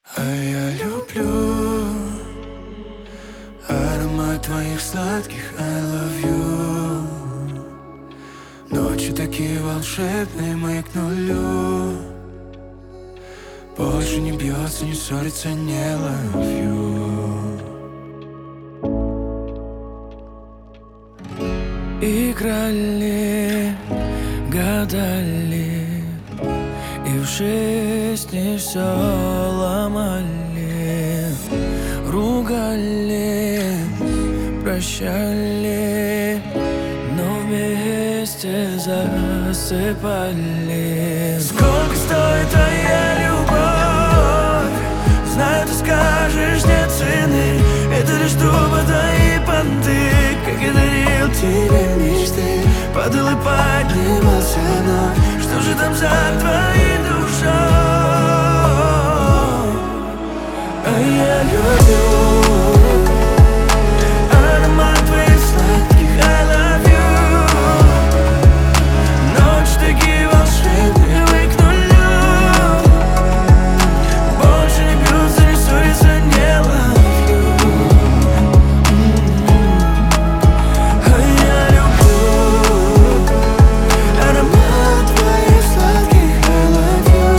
А я люблю аромат твоих сладких I love you. Ночи такие волшебные, мы к нулю. Больше не бьется, не ссорится, не love you. Играли, гадали, и в жизни все ломали, ругали, прощали, но вместе засыпали. Сколько стоит твоя любовь? Знаю, ты скажешь, нет цены. Это лишь тупо твои понты. Как я дарил тебе мечты, падал и поднимался вновь. Что же там за твоей душой? А я люблю аромат твоих сладких I love you. Ночи такие волшебные, мы к нулю. Больше не бьются, не ссорятся, не love you. А я люблю аромат твоих сладких I love you.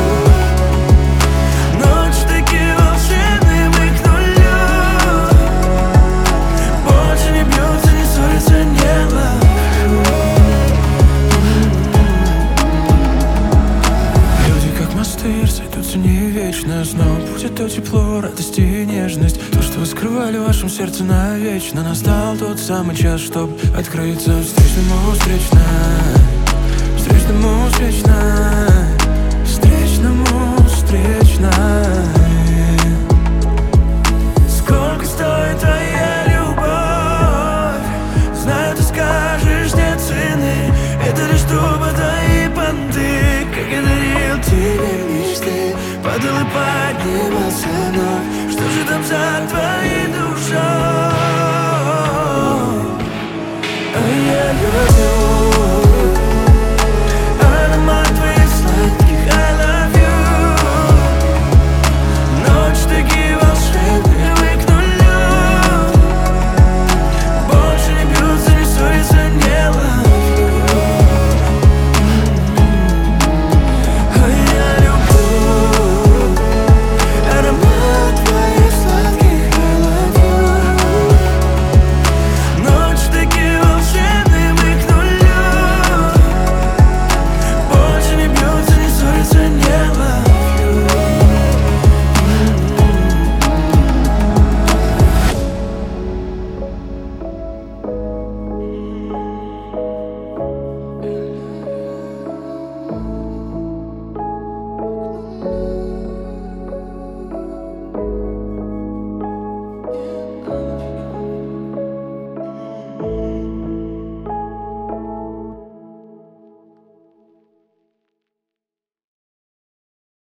Ночи такие волшебные, мы к нулю. Больше не бьются, не ссорятся, не love you. Люди как мосты разойдутся не вечно. Снова будет то тепло, радость и нежность. То, что вы скрывали в вашем сердце навечно. Настал тот самый час, чтоб открыться встречному встречно. Встречному встречно. Встречному встречно. Сколько стоит твоя любовь? Знаю, ты скажешь, нет цены. Это лишь тупо твои понты. Как я дарил тебе мечты, падал и поднимался вновь. Что же там за твоей душой?